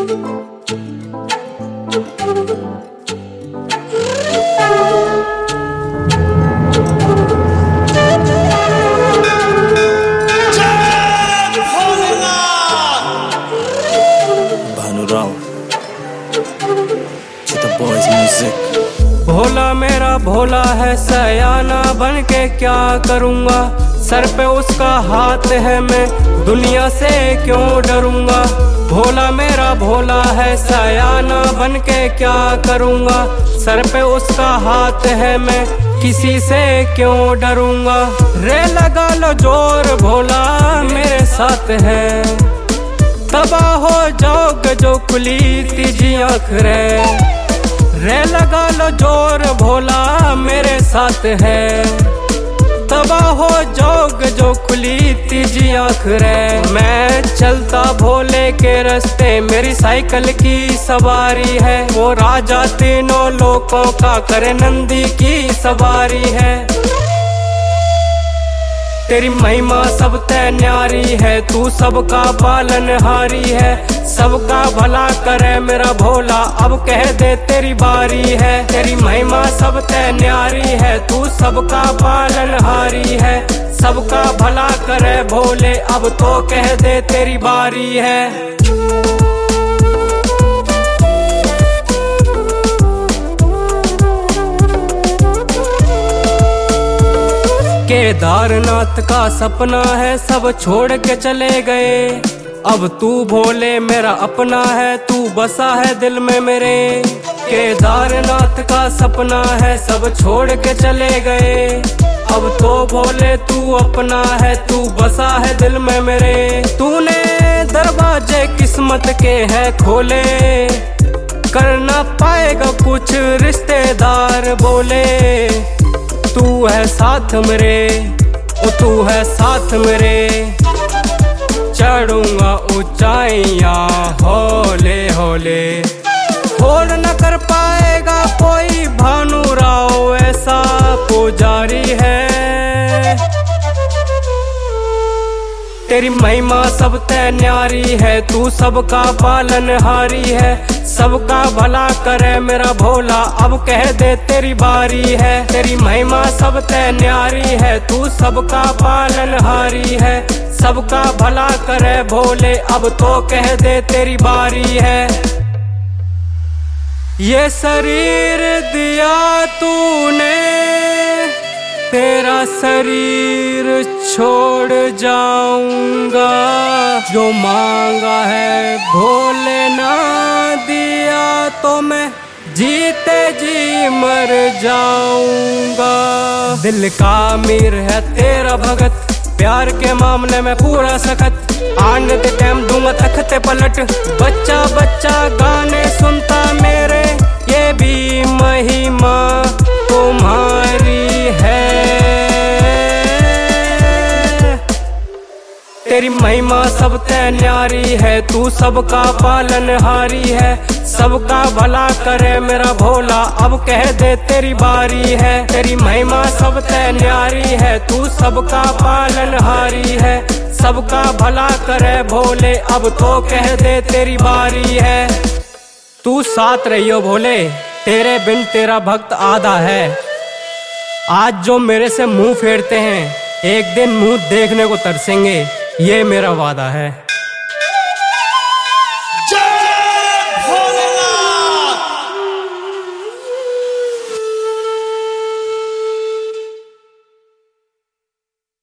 भोला मेरा भोला है सयाना बन के क्या करूँगा। सर पे उसका हाथ है मैं दुनिया से क्यों डरूँगा। भोला मेरा भोला है सयाना बन के क्या करूँगा। सर पे उसका हाथ है मैं किसी से क्यों डरूँगा। रे लगा लो जोर भोला मेरे साथ है। तबाह हो जाओगे जो खुली तीजी आँख रे लगा लो जोर भोला मेरे साथ है। तबाह हो जाओगे जो खुली तीजी आँख मैं चलता भोले के रास्ते मेरी साइकिल की सवारी है। वो राजा तीनों लोकों का करे नंदी की सवारी है। तेरी महिमा सब ते न्यारी है। तू सबका पालनहारी है। सबका भला करे मेरा भोला अब कह दे तेरी बारी है। तेरी महिमा सब ते न्यारी है। तू सबका पालनहारी है। सबका भला करे भोले अब तो कह दे तेरी बारी है। केदारनाथ का सपना है सब छोड़ के चले गए। अब तू भोले मेरा अपना है। तू बसा है दिल में मेरे। केदारनाथ का सपना है सब छोड़ के चले गए। अब तो भोले तू अपना है। तू बसा है दिल में मेरे। तूने दरवाजे किस्मत के हैं खोले। कर ना पाएगा कुछ रिश्तेदार बोले। तू है साथ मेरे ओ तू है साथ मेरे। चढ़ूंगा ऊंचाइयां होले होले। होड़ न कर पाएगा कोई भानु राव ऐसा पुजारी है। तेरी महिमा सब ते न्यारी है। तू सबका पालनहारी है। सबका भला करे मेरा भोला अब कह दे तेरी बारी है। तेरी महिमा सब ते न्यारी है। तू सबका पालनहारी है। सबका भला करे भोले अब तो कह दे तेरी बारी है। ये शरीर दिया तूने तेरा शरीर छोड़ जाऊंगा। जो मांगा है भोले ना दिया तो मैं जीते जी मर जाऊंगा। दिल का अमीर है तेरा भगत। प्यार के मामले में पूरा सखत। आने दे टाइम दूंगा तख्ते पलट। बच्चा बच्चा गाने सुनता मेरे। ये भी महिमा तुम्हारी है। तेरी महिमा सब ते न्यारी है। तू सबका पालनहारी है। सबका भला करे मेरा भोला अब कह दे तेरी बारी है। तेरी महिमा सब ते न्यारी है। तू सबका पालनहारी है। सबका भला करे भोले अब तो कह दे तेरी बारी है। तू साथ रहियो भोले तेरे बिन तेरा भक्त आधा है। आज जो मेरे से मुंह फेरते हैं एक दिन मुंह देखने को तरसेंगे। ये मेरा वादा है।